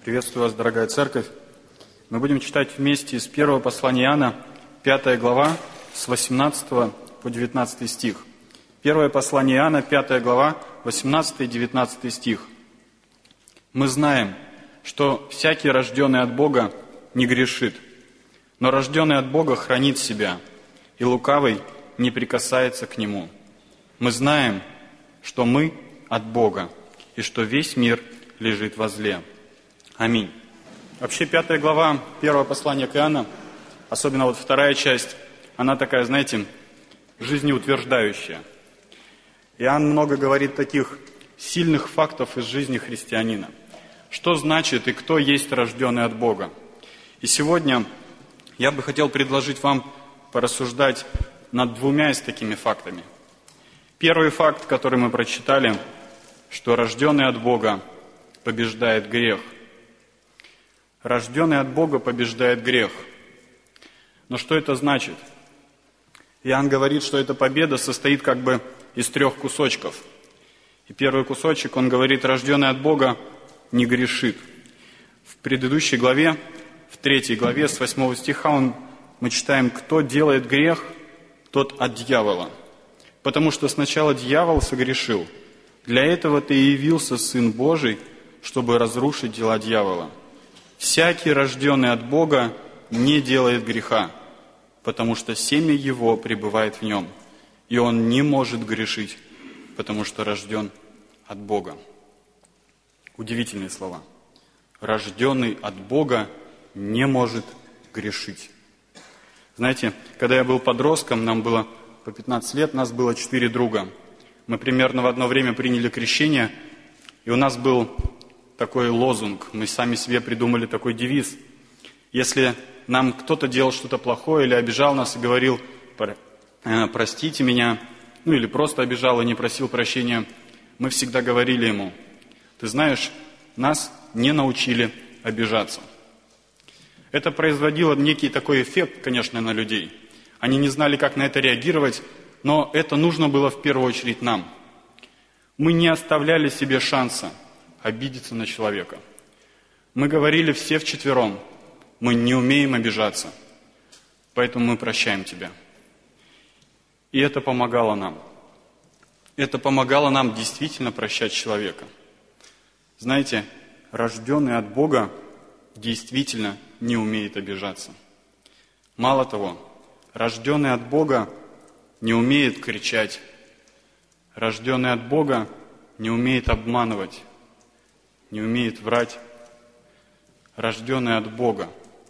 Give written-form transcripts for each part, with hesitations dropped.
Приветствую вас, дорогая церковь. Мы будем читать вместе из первого послания Иоанна, 5 глава, с 18 по 19 стих. Первое послание Иоанна, 5 глава, 18 и 19 стих. «Мы знаем, что всякий, рожденный от Бога, не грешит, но рожденный от Бога хранит себя, и лукавый не прикасается к нему. Мы знаем, что мы от Бога, и что весь мир лежит во зле». Аминь. Вообще, 5 глава первого послания к Иоанну, особенно вот вторая часть, она такая, знаете, жизнеутверждающая. Иоанн много говорит таких сильных фактов из жизни христианина. Что значит и кто есть рожденный от Бога? И сегодня я бы хотел предложить вам порассуждать над двумя из такими фактами. Первый факт, который мы прочитали, что рожденный от Бога побеждает грех. Рожденный от Бога побеждает грех. Но что это значит? Иоанн говорит, что эта победа состоит как бы из 3 кусочков. И первый кусочек, он говорит, рожденный от Бога не грешит. В предыдущей главе, в 3 главе, с 8 стиха мы читаем, кто делает грех, тот от дьявола. Потому что сначала дьявол согрешил. Для этого-то и явился Сын Божий, чтобы разрушить дела дьявола. Всякий, рожденный от Бога, не делает греха, потому что семя его пребывает в нем, и он не может грешить, потому что рожден от Бога. Удивительные слова. Рожденный от Бога не может грешить. Знаете, когда я был подростком, нам было по 15 лет, нас было 4 друга. Мы примерно в одно время приняли крещение, и у нас был такой лозунг, мы сами себе придумали такой девиз. Если нам кто-то делал что-то плохое или обижал нас и говорил, простите меня, или просто обижал и не просил прощения, мы всегда говорили ему, ты знаешь, нас не научили обижаться. Это производило некий такой эффект, конечно, на людей. Они не знали, как на это реагировать, но это нужно было в первую очередь нам. Мы не оставляли себе шанса обидеться на человека. Мы говорили все вчетвером, мы не умеем обижаться, поэтому мы прощаем тебя. И это помогало нам. Это помогало нам действительно прощать человека. Знаете, рожденный от Бога действительно не умеет обижаться. Мало того, рожденный от Бога не умеет кричать. Рожденный от Бога не умеет обманывать, не умеет врать. Рожденный от Бога.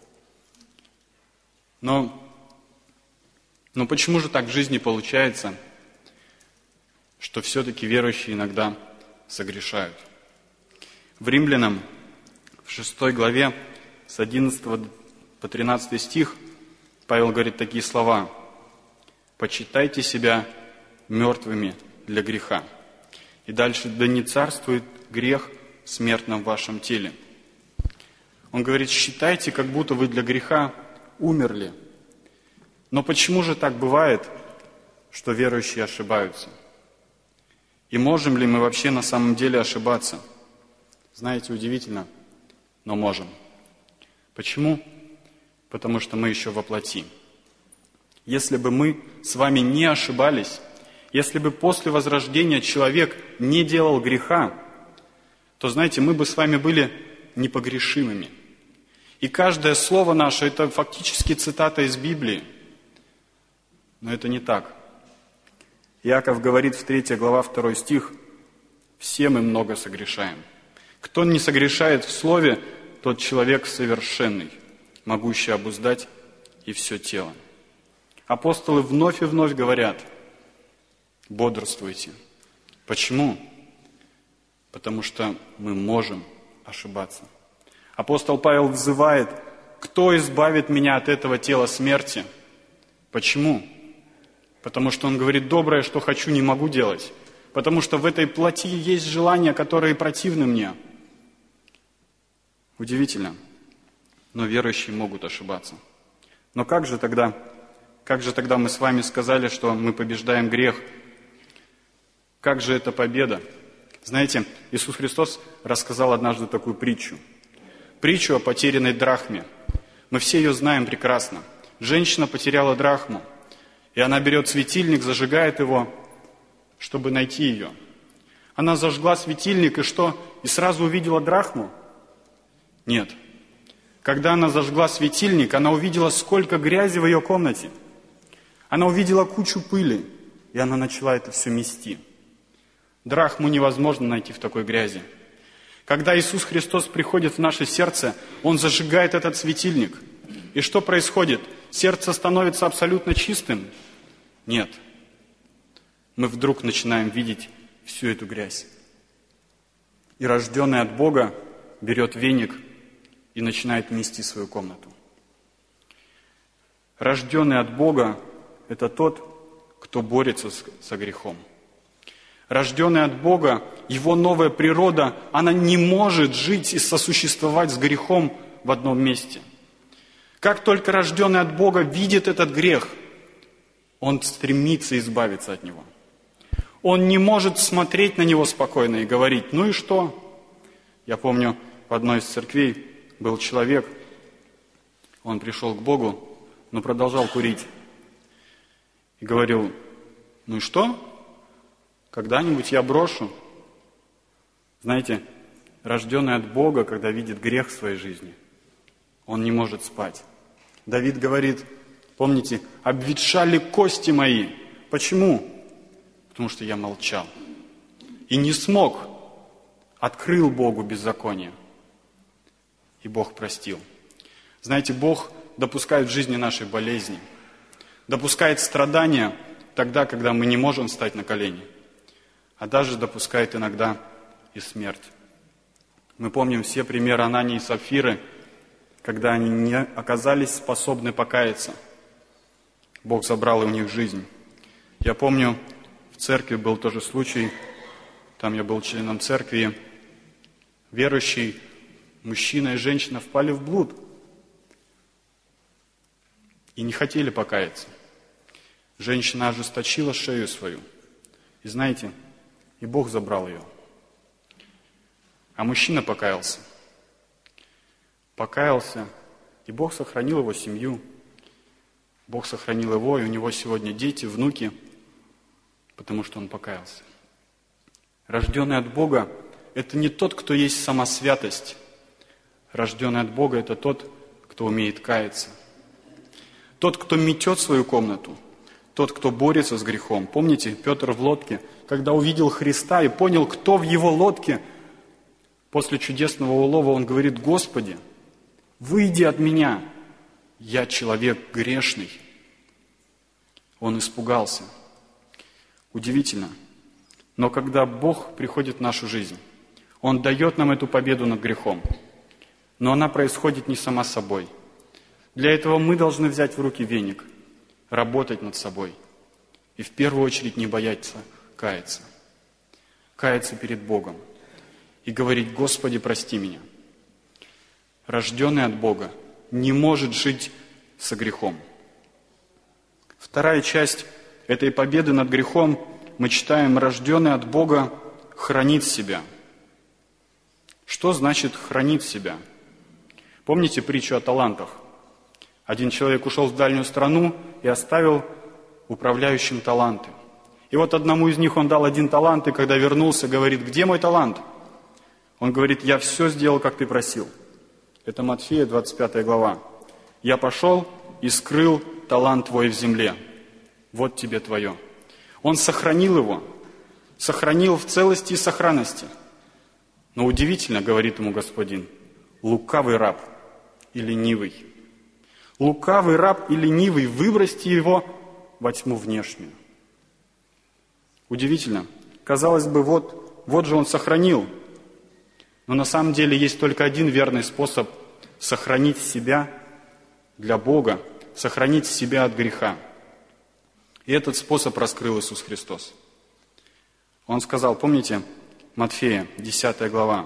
Но почему же так в жизни получается, что все-таки верующие иногда согрешают? В Римлянам, в 6 главе, с 11 по 13 стих, Павел говорит такие слова. «Почитайте себя мертвыми для греха». И дальше, «Да не царствует грех в смертном вашем теле». Он говорит, считайте, как будто вы для греха умерли. Но почему же так бывает, что верующие ошибаются? И можем ли мы вообще на самом деле ошибаться? Знаете, удивительно, но можем. Почему? Потому что мы еще во плоти. Если бы мы с вами не ошибались, если бы после возрождения человек не делал греха, то, знаете, мы бы с вами были непогрешимыми. И каждое слово наше – это фактически цитата из Библии. Но это не так. Иаков говорит в 3 глава 2 стих, «Все мы много согрешаем. Кто не согрешает в слове, тот человек совершенный, могущий обуздать и все тело». Апостолы вновь и вновь говорят, бодрствуйте. Почему? Потому что мы можем ошибаться. Апостол Павел взывает, кто избавит меня от этого тела смерти? Почему? Потому что он говорит, доброе, что хочу, не могу делать. Потому что в этой плоти есть желания, которые противны мне. Удивительно. Но верующие могут ошибаться. Но как же тогда мы с вами сказали, что мы побеждаем грех? Как же это победа? Знаете, Иисус Христос рассказал однажды такую притчу. притчу о потерянной драхме. Мы все ее знаем прекрасно. Женщина потеряла драхму, и она берет светильник, зажигает его, чтобы найти ее. Она зажгла светильник, и что? И сразу увидела драхму? Нет. Когда она зажгла светильник, она увидела, сколько грязи в ее комнате. Она увидела кучу пыли, и она начала это все мести. Драхму невозможно найти в такой грязи. Когда Иисус Христос приходит в наше сердце, Он зажигает этот светильник. И что происходит? Сердце становится абсолютно чистым? Нет. Мы вдруг начинаем видеть всю эту грязь. И рожденный от Бога берет веник и начинает мести свою комнату. Рожденный от Бога – это тот, кто борется со грехом. Рожденный от Бога, его новая природа, она не может жить и сосуществовать с грехом в одном месте. Как только рожденный от Бога видит этот грех, он стремится избавиться от него. Он не может смотреть на него спокойно и говорить: ну и что? Я помню, в одной из церквей был человек, он пришел к Богу, но продолжал курить. И говорил: ну и что? Когда-нибудь я брошу. Знаете, рожденный от Бога, когда видит грех в своей жизни, он не может спать. Давид говорит, помните, обветшали кости мои. Почему? Потому что я молчал. И не смог. Открыл Богу беззаконие. И Бог простил. Знаете, Бог допускает в жизни нашей болезни. Допускает страдания тогда, когда мы не можем встать на колени. А даже допускает иногда и смерть. Мы помним все примеры Анании и Сапфиры, когда они не оказались способны покаяться. Бог забрал у них жизнь. Я помню, в церкви был тоже случай, там я был членом церкви, верующий мужчина и женщина впали в блуд и не хотели покаяться. Женщина ожесточила шею свою. И знаете, и Бог забрал ее. А мужчина покаялся. Покаялся, и Бог сохранил его семью. Бог сохранил его, и у него сегодня дети, внуки, потому что он покаялся. Рожденный от Бога – это не тот, кто есть сама святость. Рожденный от Бога – это тот, кто умеет каяться. Тот, кто метет свою комнату. Тот, кто борется с грехом. Помните, Петр в лодке, когда увидел Христа и понял, кто в его лодке, после чудесного улова он говорит: Господи, выйди от меня, я человек грешный. Он испугался. Удивительно. Но когда Бог приходит в нашу жизнь, Он дает нам эту победу над грехом. Но она происходит не сама собой. Для этого мы должны взять в руки веник, работать над собой. И в первую очередь не бояться каяться. Каяться перед Богом. И говорить: Господи, прости меня. Рожденный от Бога не может жить со грехом. Вторая часть этой победы над грехом мы читаем: рожденный от Бога хранит себя. Что значит хранит себя? Помните притчу о талантах? Один человек ушел в дальнюю страну и оставил управляющим таланты. И вот одному из них он дал 1 талант, и когда вернулся, говорит: где мой талант? Он говорит: я все сделал, как ты просил. Это Матфея, 25 глава. Я пошел и скрыл талант твой в земле. Вот тебе твое. Он сохранил его. Сохранил в целости и сохранности. Но удивительно, говорит ему Господин, лукавый раб и ленивый. Лукавый раб и ленивый, выбросьте его во тьму внешнюю. Удивительно. Казалось бы, вот же он сохранил. Но на самом деле есть только один верный способ сохранить себя для Бога, сохранить себя от греха. И этот способ раскрыл Иисус Христос. Он сказал, помните, Матфея, 10 глава,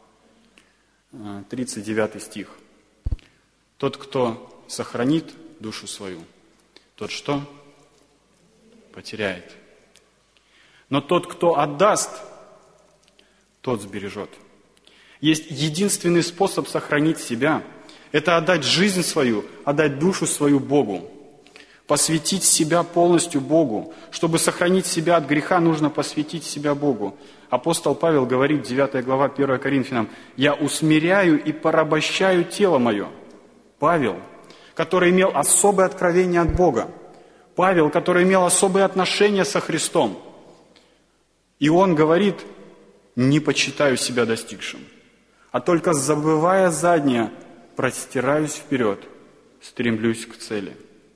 39 стих. Тот, кто сохранит душу свою, тот что? Потеряет. Но тот, кто отдаст, тот сбережет. Есть единственный способ сохранить себя. Это отдать жизнь свою, отдать душу свою Богу. Посвятить себя полностью Богу. Чтобы сохранить себя от греха, нужно посвятить себя Богу. Апостол Павел говорит, 9 глава 1 Коринфянам, «Я усмиряю и порабощаю тело мое». Павел, который имел особое откровение от Бога. Павел, который имел особые отношения со Христом. И он говорит, «Не почитаю себя достигшим, а только забывая заднее, простираюсь вперед, стремлюсь к цели».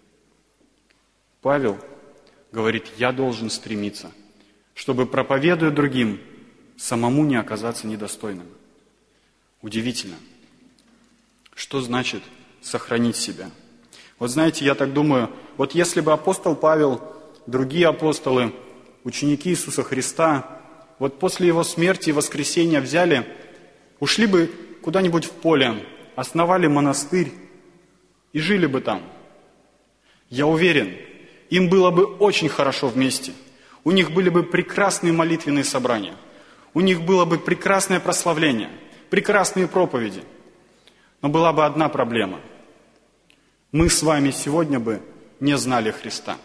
Павел говорит, я должен стремиться, чтобы, проповедуя другим, самому не оказаться недостойным. Удивительно. Что значит сохранить себя? Вот знаете, я так думаю, вот если бы апостол Павел, другие апостолы, ученики Иисуса Христа, вот после его смерти и воскресения взяли, ушли бы куда-нибудь в поле, основали монастырь и жили бы там. Я уверен, им было бы очень хорошо вместе. У них были бы прекрасные молитвенные собрания. У них было бы прекрасное прославление, прекрасные проповеди. Но была бы одна проблема. Мы с вами сегодня бы не знали Христа.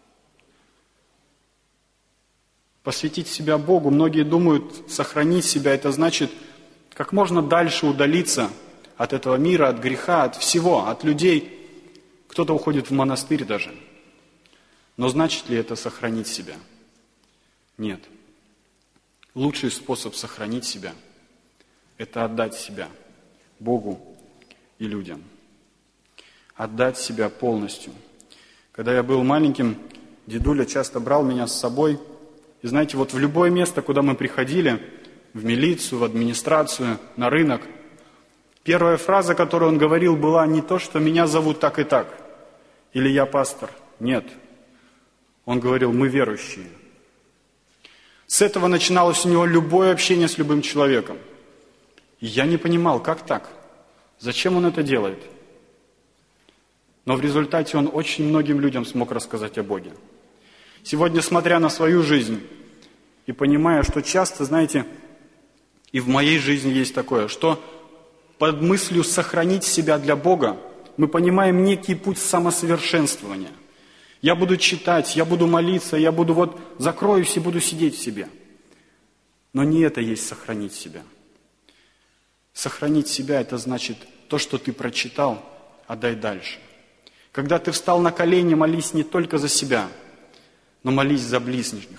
Посвятить себя Богу, многие думают, сохранить себя, это значит как можно дальше удалиться от этого мира, от греха, от всего, от людей. Кто-то уходит в монастырь даже. Но значит ли это сохранить себя? Нет. Лучший способ сохранить себя – это отдать себя Богу и людям. Отдать себя полностью. Когда я был маленьким, дедуля часто брал меня с собой. И знаете, вот в любое место, куда мы приходили, в милицию, в администрацию, на рынок, первая фраза, которую он говорил, была не то, что меня зовут так и так, или я пастор. Нет. Он говорил, мы верующие. С этого начиналось у него любое общение с любым человеком. И я не понимал, как так? Зачем он это делает? Но в результате он очень многим людям смог рассказать о Боге. Сегодня, смотря на свою жизнь и понимая, что часто, знаете, и в моей жизни есть такое, что под мыслью сохранить себя для Бога мы понимаем некий путь самосовершенствования. Я буду читать, я буду молиться, я буду вот закроюсь и буду сидеть в себе. Но не это есть сохранить себя. Сохранить себя – это значит то, что ты прочитал, отдай дальше. Когда ты встал на колени, молись не только за себя, но молись за ближних.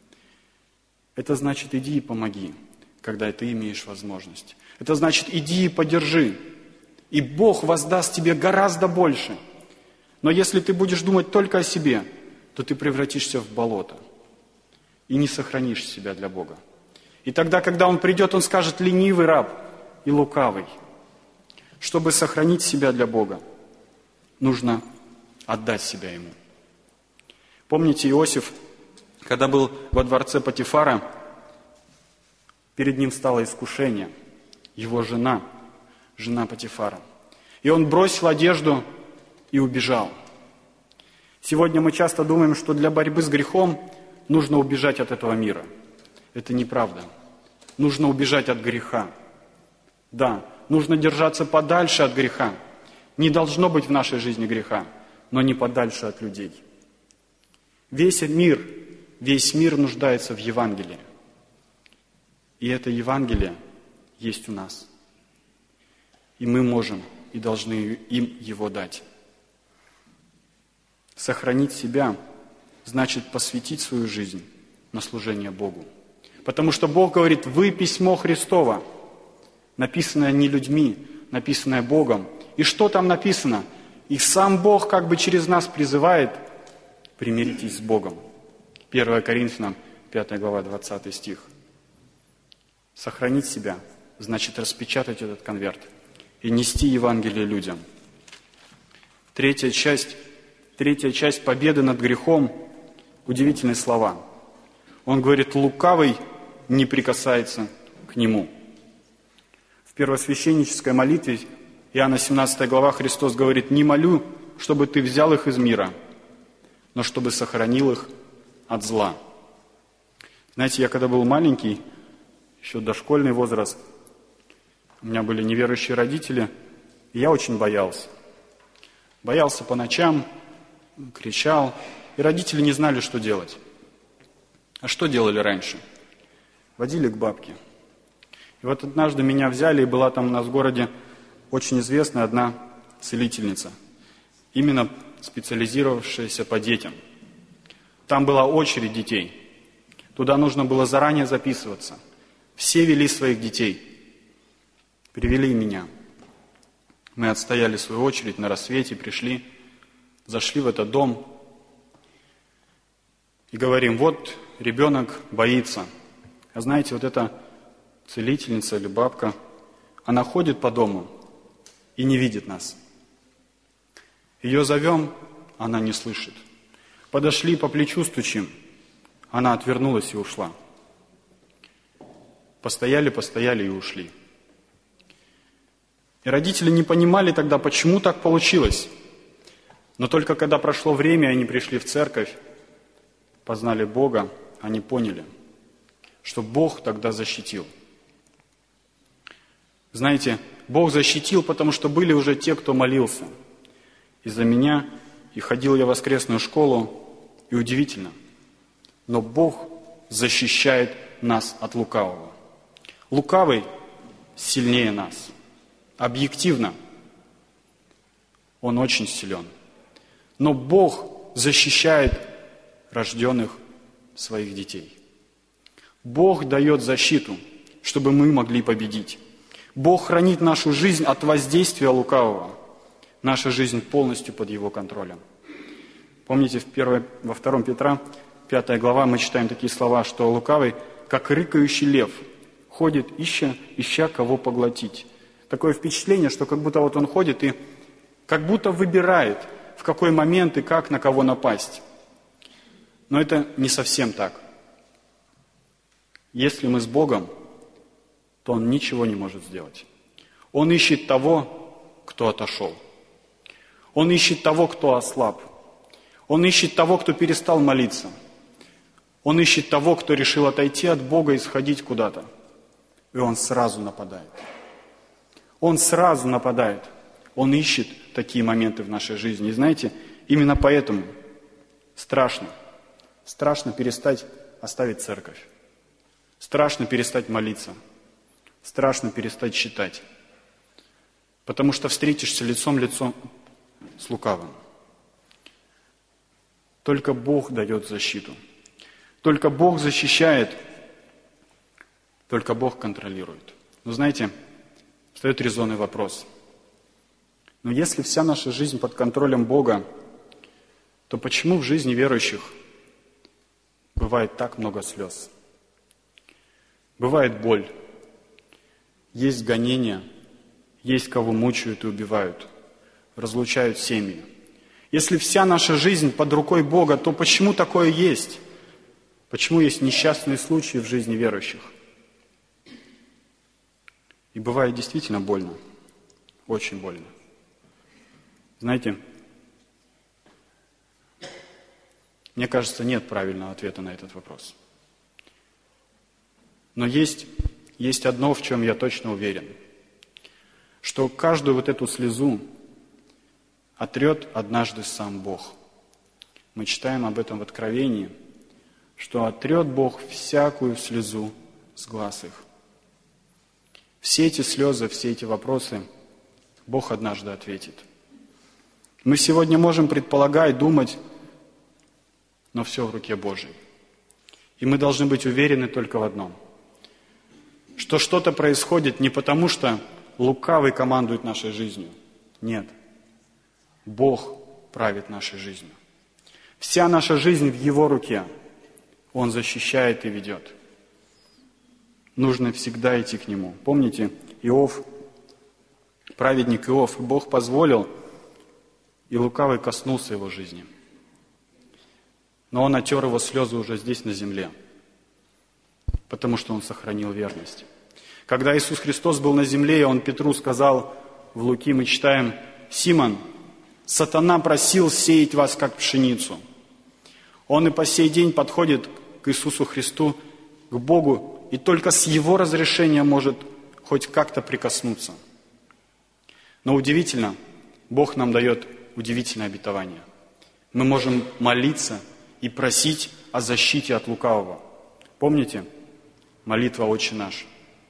Это значит иди и помоги, когда ты имеешь возможность. Это значит иди и поддержи. И Бог воздаст тебе гораздо больше. Но если ты будешь думать только о себе, то ты превратишься в болото и не сохранишь себя для Бога. И тогда, когда Он придет, Он скажет, ленивый раб и лукавый. Чтобы сохранить себя для Бога, нужно отдать себя Ему. Помните, Иосиф, когда был во дворце Потифара, перед ним стало искушение. Его жена Потифара. И он бросил одежду и убежал. Сегодня мы часто думаем, что для борьбы с грехом нужно убежать от этого мира. Это неправда. Нужно убежать от греха. Да, нужно держаться подальше от греха. Не должно быть в нашей жизни греха, но не подальше от людей. Весь мир нуждается в Евангелии. И это Евангелие есть у нас. И мы можем и должны им его дать. Сохранить себя значит посвятить свою жизнь на служение Богу. Потому что Бог говорит, вы письмо Христово, написанное не людьми, написанное Богом. И что там написано? И сам Бог как бы через нас призывает, примиритесь с Богом. 1 Коринфянам, 5 глава, 20 стих. Сохранить себя значит распечатать этот конверт и нести Евангелие людям. Третья часть победы над грехом – удивительные слова. Он говорит, лукавый не прикасается к нему. В первосвященнической молитве Иоанна 17 глава Христос говорит, не молю, чтобы ты взял их из мира, но чтобы сохранил их от зла. Знаете, я когда был маленький, еще дошкольный возраст, У меня были неверующие родители, и я очень боялся. Боялся по ночам, кричал, и родители не знали, что делать. А что делали раньше? Водили к бабке. И вот однажды меня взяли, и была там у нас в городе очень известная одна целительница, именно специализировавшаяся по детям. Там была очередь детей. Туда нужно было заранее записываться. Все вели своих детей. Привели меня. Мы отстояли свою очередь на рассвете, пришли, зашли в этот дом и говорим, вот ребенок боится. А знаете, вот эта целительница или бабка, она ходит по дому и не видит нас. Ее зовем, она не слышит. Подошли, по плечу стучим, она отвернулась и ушла. Постояли и ушли. И родители не понимали тогда, почему так получилось. Но только когда прошло время, и они пришли в церковь, познали Бога, они поняли, что Бог тогда защитил. Знаете, Бог защитил, потому что были уже те, кто молился. Из-за меня, и ходил я в воскресную школу, и удивительно, но Бог защищает нас от лукавого. Лукавый сильнее нас. Объективно, он очень силен. Но Бог защищает рожденных своих детей. Бог дает защиту, чтобы мы могли победить. Бог хранит нашу жизнь от воздействия лукавого. Наша жизнь полностью под Его контролем. Помните, во 2 Петра, 5 глава, мы читаем такие слова, что лукавый, как рыкающий лев, ходит, ища кого поглотить. Такое впечатление, что как будто вот он ходит и как будто выбирает, в какой момент и как на кого напасть. Но это не совсем так. Если мы с Богом, то Он ничего не может сделать. Он ищет того, кто отошел. Он ищет того, кто ослаб. Он ищет того, кто перестал молиться. Он ищет того, кто решил отойти от Бога и сходить куда-то. И он сразу нападает. Он сразу нападает. Он ищет такие моменты в нашей жизни. И знаете, именно поэтому страшно. Страшно перестать оставить церковь. Страшно перестать молиться. Страшно перестать читать. Потому что встретишься лицом в лицо с лукавым. Только Бог дает защиту. Только Бог защищает. Только Бог контролирует. Но знаете, встает резонный вопрос. Но если вся наша жизнь под контролем Бога, то почему в жизни верующих бывает так много слез? Бывает боль, есть гонения, есть кого мучают и убивают, разлучают семьи. Если вся наша жизнь под рукой Бога, то почему такое есть? Почему есть несчастные случаи в жизни верующих? И бывает действительно больно, очень больно. Знаете, мне кажется, нет правильного ответа на этот вопрос. Но есть одно, в чем я точно уверен, что каждую вот эту слезу отрет однажды сам Бог. Мы читаем об этом в Откровении, что отрет Бог всякую слезу с глаз их. Все эти слезы, все эти вопросы Бог однажды ответит. Мы сегодня можем предполагать, думать, но все в руке Божьей. И мы должны быть уверены только в одном, что что-то происходит не потому, что лукавый командует нашей жизнью. Нет. Бог правит нашей жизнью. Вся наша жизнь в Его руке. Он защищает и ведет. Нужно всегда идти к Нему. Помните, Иов, праведник Иов, Бог позволил, и лукавый коснулся его жизни. Но он отер его слезы уже здесь, на земле, потому что он сохранил верность. Когда Иисус Христос был на земле, Он Петру сказал, в Луки мы читаем, «Симон, сатана просил сеять вас, как пшеницу». Он и по сей день подходит к Иисусу Христу, к Богу, и только с Его разрешения может хоть как-то прикоснуться. Но удивительно, Бог нам дает удивительное обетование. Мы можем молиться и просить о защите от лукавого. Помните? Молитва «Отче наш».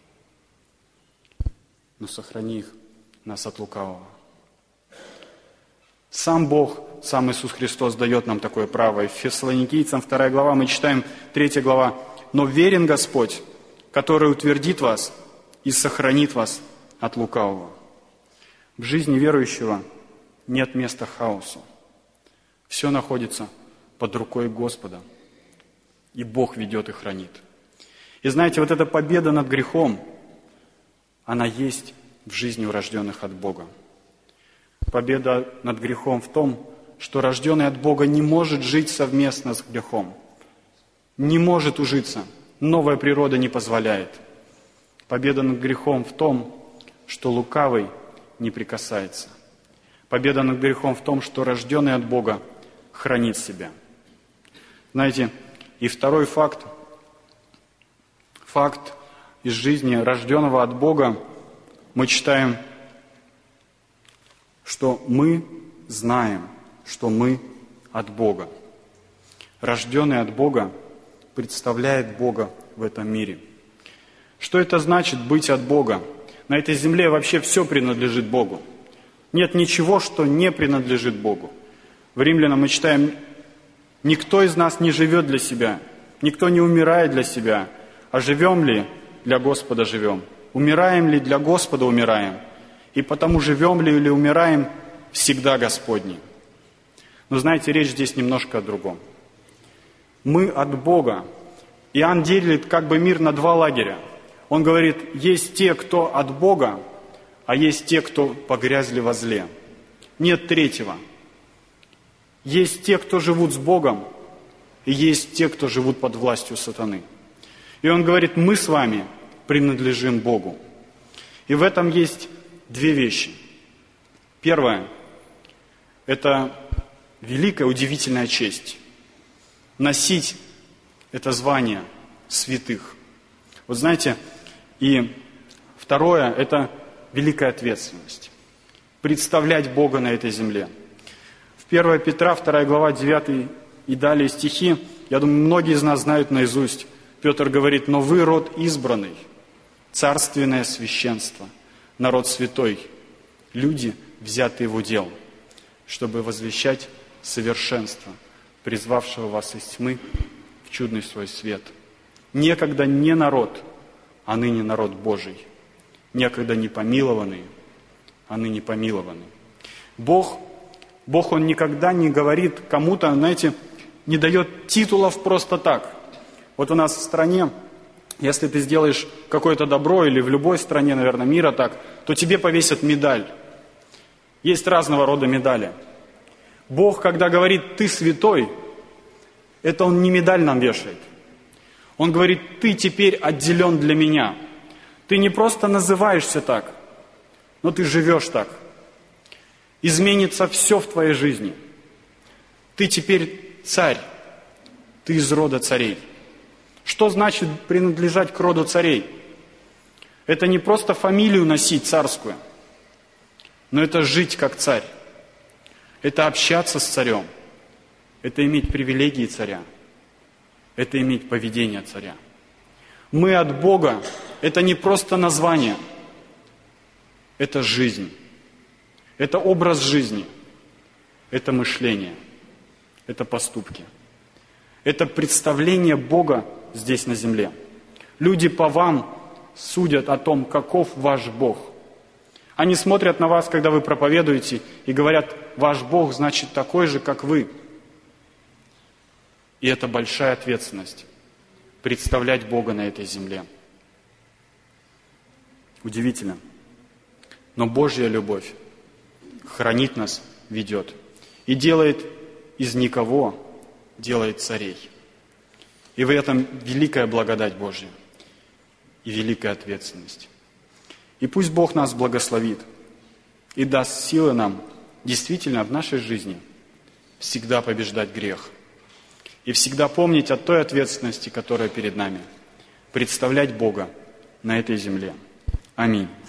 Но сохрани их, нас от лукавого. Сам Бог, сам Иисус Христос дает нам такое право. И в Фессалоникийцам 2 глава мы читаем 3 глава. «Но верен Господь, который утвердит вас и сохранит вас от лукавого». В жизни верующего нет места хаосу. Все находится под рукой Господа. И Бог ведет и хранит. И знаете, вот эта победа над грехом, она есть в жизни у рожденных от Бога. Победа над грехом в том, что рожденный от Бога не может жить совместно с грехом. Не может ужиться. Новая природа не позволяет. Победа над грехом в том, что лукавый не прикасается. Победа над грехом в том, что рожденный от Бога хранит себя. Знаете, и второй факт из жизни рожденного от Бога, мы читаем, что мы знаем, что мы от Бога. Рожденный от Бога представляет Бога в этом мире. Что это значит быть от Бога? На этой земле вообще все принадлежит Богу. Нет ничего, что не принадлежит Богу. В Римлянам мы читаем, никто из нас не живет для себя, никто не умирает для себя, а живем ли, для Господа живем. Умираем ли, для Господа умираем. И потому живем ли или умираем, всегда Господни. Но знаете, речь здесь немножко о другом. Мы от Бога. Иоанн делит как бы мир на два лагеря. Он говорит, есть те, кто от Бога, а есть те, кто погрязли во зле. Нет третьего. Есть те, кто живут с Богом, и есть те, кто живут под властью сатаны. И он говорит, мы с вами принадлежим Богу. И в этом есть две вещи. Первое – это великая, удивительная честь. Носить это звание святых. Вот знаете, и второе – это великая ответственность. Представлять Бога на этой земле. В 1 Петра, 2 глава, 9 и далее стихи, я думаю, многие из нас знают наизусть. Петр говорит, но вы род избранный, царственное священство, народ святой, люди, взятые в удел, чтобы возвещать совершенство, призвавшего вас из тьмы в чудный свой свет. Некогда не народ, а ныне народ Божий. Некогда не помилованные, а ныне помилованы. Бог, Он никогда не говорит кому-то, знаете, не дает титулов просто так. Вот у нас в стране, если ты сделаешь какое-то добро, или в любой стране, наверное, мира так, то тебе повесят медаль. Есть разного рода медали. Бог, когда говорит «ты святой», это Он не медаль нам вешает. Он говорит «ты теперь отделен для Меня». Ты не просто называешься так, но ты живешь так. Изменится все в твоей жизни. Ты теперь царь, ты из рода царей. Что значит принадлежать к роду царей? Это не просто фамилию носить царскую, но это жить как царь. Это общаться с царем. Это иметь привилегии царя. Это иметь поведение царя. Мы от Бога – это не просто название. Это жизнь. Это образ жизни. Это мышление. Это поступки. Это представление Бога здесь на земле. Люди по вам судят о том, каков ваш Бог. Они смотрят на вас, когда вы проповедуете, и говорят, ваш Бог значит такой же, как вы. И это большая ответственность – представлять Бога на этой земле. Удивительно. Но Божья любовь хранит нас, ведет. И делает из никого, делает царей. И в этом великая благодать Божья и великая ответственность. И пусть Бог нас благословит и даст силы нам действительно в нашей жизни всегда побеждать грех. И всегда помнить о той ответственности, которая перед нами. Представлять Бога на этой земле. Аминь.